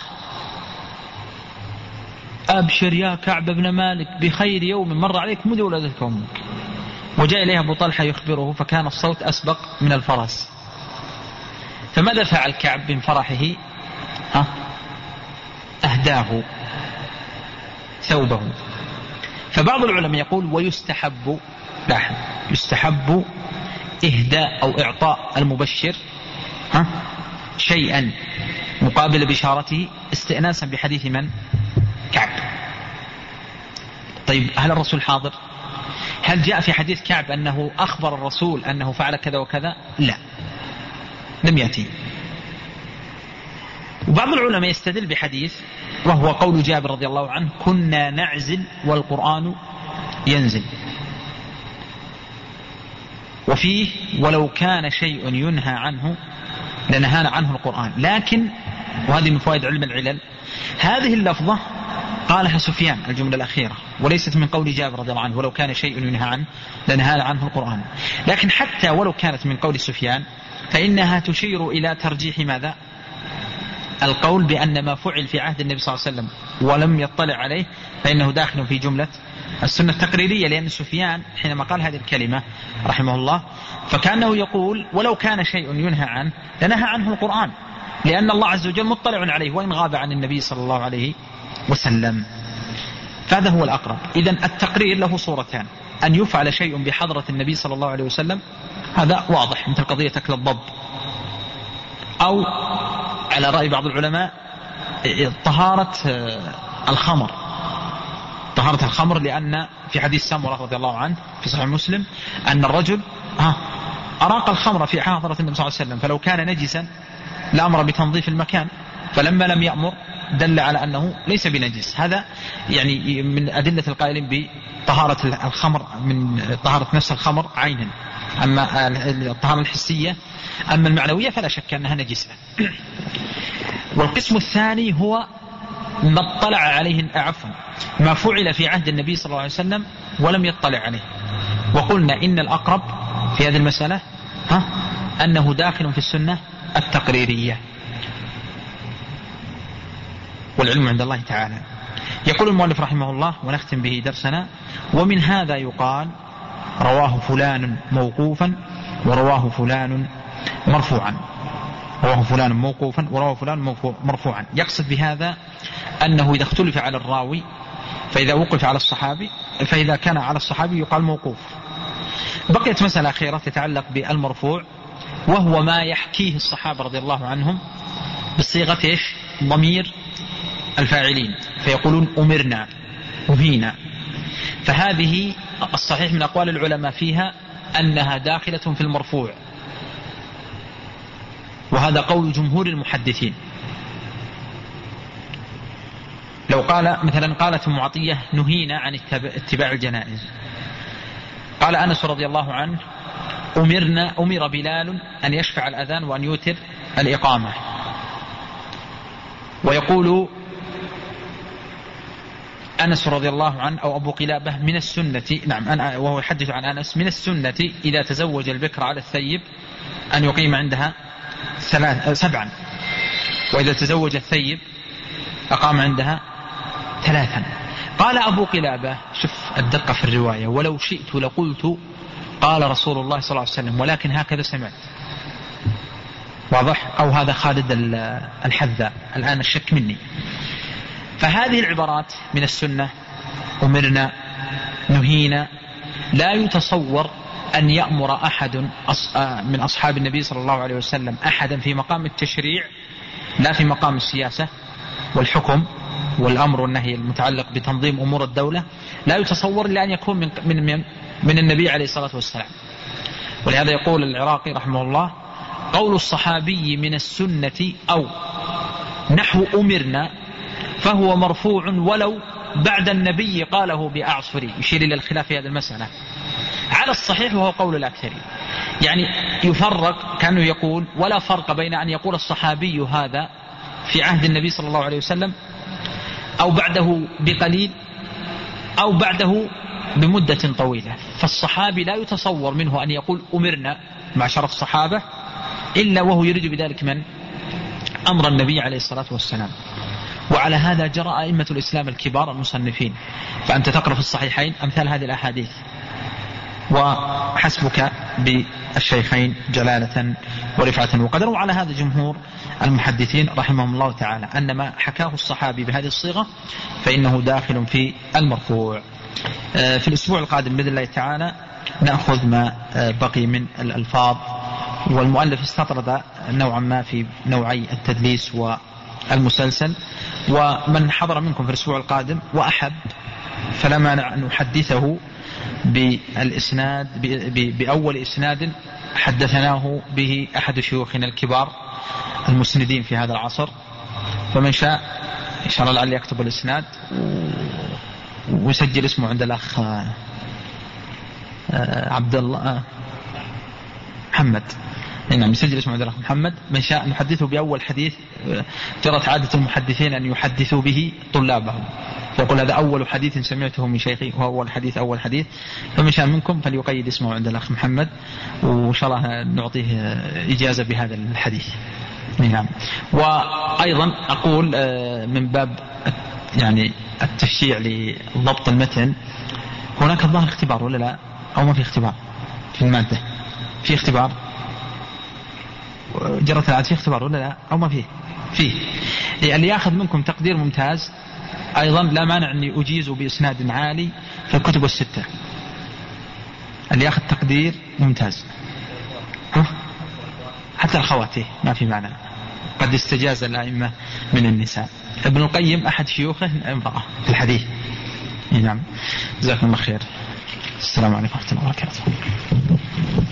أبشر يا كعب بن مالك بخير يوم مر عليك منذ ولادتك أمك. وجاء إليه أبو طلحة يخبره، فكان الصوت أسبق من الفرس. فماذا فعل كعب من فرحه؟ ها؟ أهداه ثوبه. فبعض العلماء يقول ويستحب لاحظ يستحب إهداء أو إعطاء المبشر ها شيئا مقابل بشارته، استئناسا بحديث من؟ كعب. طيب هل الرسول حاضر؟ هل جاء في حديث كعب أنه أخبر الرسول أنه فعل كذا وكذا؟ لا، لم يأتي. وبعض العلماء يستدل بحديث وهو قول جابر رضي الله عنه: كنا نعزل والقرآن ينزل. وفيه: ولو كان شيء ينهى عنه لنهانا عنه القرآن. لكن وهذه من فوائد علم العلل، هذه اللفظة قالها سفيان الجملة الأخيرة، وليست من قول جابر رضي الله عنه ولو كان شيء ينهى عنه لنهانا عنه القرآن. لكن حتى ولو كانت من قول سفيان فإنها تشير إلى ترجيح ماذا؟ القول بأن ما فعل في عهد النبي صلى الله عليه وسلم ولم يطلع عليه فإنه داخل في جملة السنة التقريرية. لأن سفيان حينما قال هذه الكلمة رحمه الله فكأنه يقول ولو كان شيء ينهى عنه لنهى عنه القرآن، لأن الله عز وجل مطلع عليه وإن غاب عن النبي صلى الله عليه وسلم. فهذا هو الأقرب. إذن التقرير له صورتان: أن يفعل شيء بحضرة النبي صلى الله عليه وسلم، هذا واضح مثل قضية أكل الضب، أو على رأي بعض العلماء طهارة الخمر طهارة الخمر لأن في حديث سامورة رضي الله عنه في صحيح مسلم أن الرجل أراق الخمر في حضرة النبي صلى الله عليه وسلم، فلو كان نجسا لأمر بتنظيف المكان، فلما لم يأمر دل على أنه ليس بنجس. هذا يعني من أدلة القائلين بطهارة الخمر من طهارة نفس الخمر عينا. أما الطهارة الحسية أما المعنوية فلا شك أنها نجسة. والقسم الثاني هو ما اطلع عليه عفوا ما فعل في عهد النبي صلى الله عليه وسلم ولم يطلع عليه. وقلنا إن الأقرب في هذه المسألة ها أنه داخل في السنة التقريرية، والعلم عند الله تعالى. يقول المؤلف رحمه الله ونختم به درسنا: ومن هذا يقال رواه فلان موقوفا ورواه فلان مرفوعا رواه فلان موقوفا ورواه فلان مرفوعا. يقصد بهذا أنه إذا اختلف على الراوي فإذا وقف على الصحابي فإذا كان على الصحابي يقال موقوف. بقيت مسألة أخيرة تتعلق بالمرفوع، وهو ما يحكيه الصحابة رضي الله عنهم بصيغة إيش؟ ضمير الفاعلين، فيقولون أمرنا أهينا. فهذه الصحيح من أقوال العلماء فيها أنها داخلة في المرفوع، وهذا قول جمهور المحدثين. لو قال مثلا قالت معطية نهينا عن اتباع الجنائز، قال أنس رضي الله عنه أمرنا أمر بلال أن يشفع الأذان وأن يوتر الإقامة. ويقول أنس رضي الله عنه أو أبو قلابة من السنة، نعم أنا وهو يحدث عن أنس من السنة إذا تزوج البكر على الثيب أن يقيم عندها سبعا، وإذا تزوج الثيب أقام عندها ثلاثا. قال أبو قلابة، شوف الدقة في الرواية: ولو شئت لقلت قال رسول الله صلى الله عليه وسلم ولكن هكذا سمعت. واضح؟ أو هذا خالد الحذاء الآن الشك مني. فهذه العبارات من السنة أمرنا نهينا لا يتصور أن يأمر أحد من أصحاب النبي صلى الله عليه وسلم أحدا في مقام التشريع، لا في مقام السياسة والحكم والأمر والنهي المتعلق بتنظيم أمور الدولة، لا يتصور إلا أن يكون من, من, من النبي عليه الصلاة والسلام. ولهذا يقول العراقي رحمه الله: قول الصحابي من السنة أو نحو أمرنا فهو مرفوع ولو بعد النبي قاله بأعصري، يشير إلى الخلاف في هذه المسألة على الصحيح وهو قول الأكثرين. يعني يفرق، كانه يقول ولا فرق بين أن يقول الصحابي هذا في عهد النبي صلى الله عليه وسلم أو بعده بقليل أو بعده بمدة طويلة. فالصحابي لا يتصور منه أن يقول أمرنا مع شرف الصحابة إلا وهو يريد بذلك من أمر النبي عليه الصلاة والسلام. وعلى هذا جرى أئمة الإسلام الكبار المصنفين، فأنت تقرأ في الصحيحين أمثال هذه الأحاديث، وحسبك بالشيخين جلالة ورفعة وقدر. وعلى هذا جمهور المحدثين رحمهم الله تعالى أن ما حكاه الصحابي بهذه الصيغة فإنه داخل في المرفوع. في الأسبوع القادم بإذن الله تعالى نأخذ ما بقي من الألفاظ، والمؤلف استطرد نوعا ما في نوعي التدليس والمسلسل. ومن حضر منكم في الأسبوع القادم وأحب فلا مانع أن أحدثه بالإسناد بأول إسناد حدثناه به أحد شيوخنا الكبار المسندين في هذا العصر، فمن شاء إن شاء الله لعلي يكتب الإسناد ويسجل اسمه عند الأخ عبد الله محمد. نعم يسجل اسمه عند الأخ محمد. من شاء نحدثه بأول حديث، جرت عادة المحدثين أن يحدثوا به طلابهم، فيقول هذا أول حديث سمعته من شيخي وهو أول حديث أول حديث. فمن شاء منكم فليقيد اسمه عند الأخ محمد، وإن شاء الله نعطيه إجازة بهذا الحديث. نعم. وأيضا أقول من باب يعني التشجيع لضبط المتن، هناك الظاهر اختبار ولا لا؟ أو ما في اختبار في المادة؟ في اختبار جرت العادة، في اختبار ولا لا؟ أو ما فيه؟ فيه. اللي يأخذ منكم تقدير ممتاز أيضا لا مانع أني أجيزه بإسناد عالي في الكتب الستة. اللي يأخذ تقدير ممتاز ها؟ حتى الخواتي ما في معنى، قد استجاز الأئمة من النساء. ابن القيم أحد شيوخه امرأة في الحديث. نعم. جزاكم الله خير. السلام عليكم ورحمة الله وبركاته.